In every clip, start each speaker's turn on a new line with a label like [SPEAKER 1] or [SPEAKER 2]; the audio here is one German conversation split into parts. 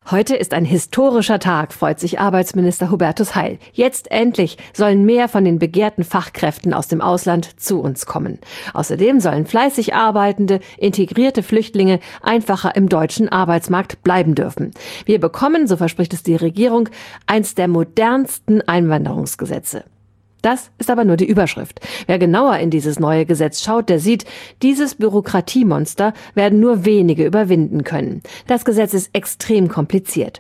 [SPEAKER 1] Heute ist ein historischer Tag, freut sich Arbeitsminister Hubertus Heil. Jetzt endlich sollen mehr von den begehrten Fachkräften aus dem Ausland zu uns kommen. Außerdem sollen fleißig arbeitende, integrierte Flüchtlinge einfacher im deutschen Arbeitsmarkt bleiben dürfen. Wir bekommen, so verspricht es die Regierung, eins der modernsten Einwanderungsgesetze. Das ist aber nur die Überschrift. Wer genauer in dieses neue Gesetz schaut, der sieht, dieses Bürokratiemonster werden nur wenige überwinden können. Das Gesetz ist extrem kompliziert.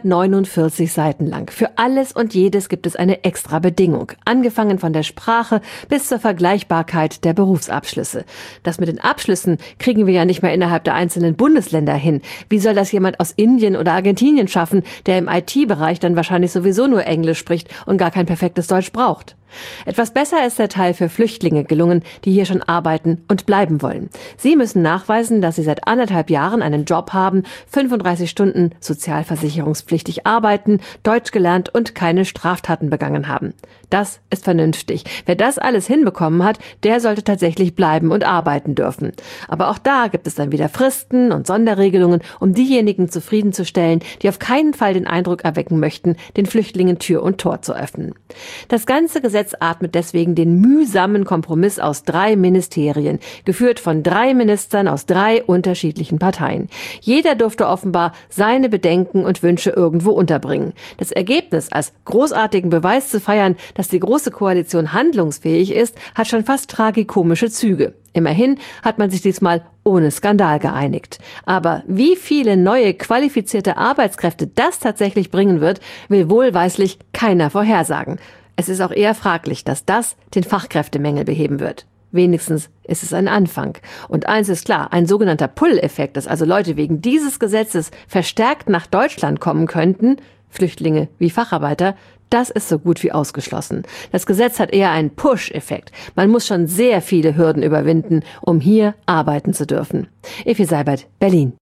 [SPEAKER 1] 149 Seiten lang. Für alles und jedes gibt es eine extra Bedingung. Angefangen von der Sprache bis zur Vergleichbarkeit der Berufsabschlüsse. Das mit den Abschlüssen kriegen wir ja nicht mehr innerhalb der einzelnen Bundesländer hin. Wie soll das jemand aus Indien oder Argentinien schaffen, der im IT-Bereich dann wahrscheinlich sowieso nur Englisch spricht und gar kein perfektes Deutsch braucht? Etwas besser ist der Teil für Flüchtlinge gelungen, die hier schon arbeiten und bleiben wollen. Sie müssen nachweisen, dass sie seit 1,5 Jahren einen Job haben, 35 Stunden sozialversicherungspflichtig arbeiten, Deutsch gelernt und keine Straftaten begangen haben. Das ist vernünftig. Wer das alles hinbekommen hat, der sollte tatsächlich bleiben und arbeiten dürfen. Aber auch da gibt es dann wieder Fristen und Sonderregelungen, um diejenigen zufriedenzustellen, die auf keinen Fall den Eindruck erwecken möchten, den Flüchtlingen Tür und Tor zu öffnen. Das ganze Gesetz atmet deswegen den mühsamen Kompromiss aus 3 Ministerien, geführt von 3 Ministern aus 3 unterschiedlichen Parteien. Jeder durfte offenbar seine Bedenken und Wünsche irgendwo unterbringen. Das Ergebnis, als großartigen Beweis zu feiern, dass die Große Koalition handlungsfähig ist, hat schon fast tragikomische Züge. Immerhin hat man sich diesmal ohne Skandal geeinigt. Aber wie viele neue qualifizierte Arbeitskräfte das tatsächlich bringen wird, will wohlweislich keiner vorhersagen. Es ist auch eher fraglich, dass das den Fachkräftemangel beheben wird. Wenigstens ist es ein Anfang. Und eins ist klar, ein sogenannter Pull-Effekt, dass also Leute wegen dieses Gesetzes verstärkt nach Deutschland kommen könnten, Flüchtlinge wie Facharbeiter, das ist so gut wie ausgeschlossen. Das Gesetz hat eher einen Push-Effekt. Man muss schon sehr viele Hürden überwinden, um hier arbeiten zu dürfen. Effi Seibert, Berlin.